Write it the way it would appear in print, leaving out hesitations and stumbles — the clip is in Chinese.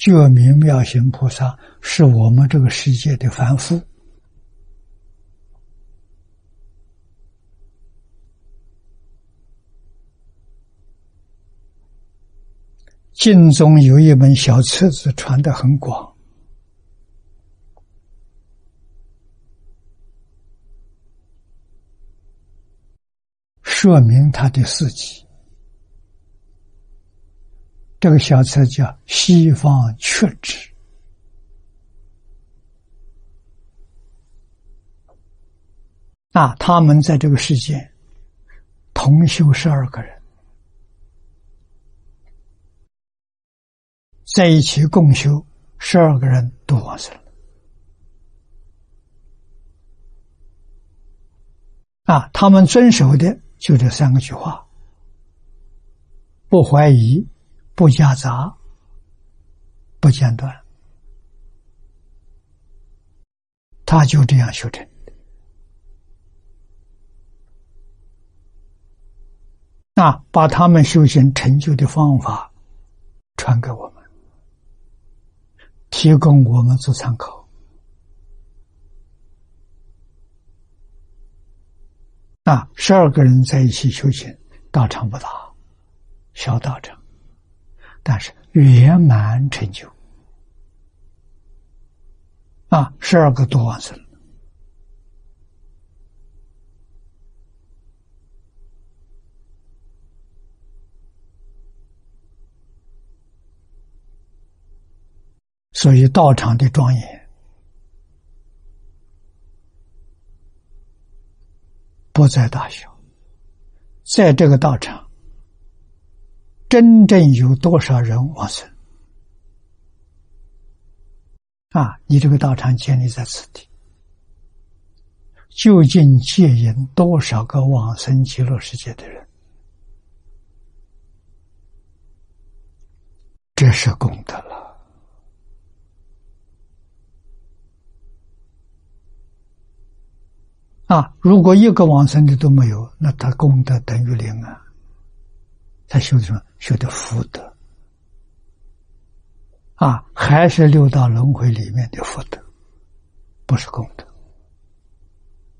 觉明妙行菩萨是我们这个世界的凡夫。经中有一本小册子传得很广，说明他的事迹。这个小册叫《西方确知》。他们在这个世界同修12个人，在一起共修，12个人都往生了。他们遵守的就这3个句话：不怀疑，不夹杂，不间断。他就这样修成。把他们修行成就的方法传给我们，提供我们做参考。12个人在一起修行，道场不大，小道场，但是圆满成就。12个都往生了。所以道场的庄严不在大小，在这个道场真正有多少人往生你这个道场建立在此地，究竟接引多少个往生极乐世界的人，这是功德了。如果一个往生的都没有，那他功德等于零啊。他修的什么？修的福德还是六道轮回里面的福德，不是功德。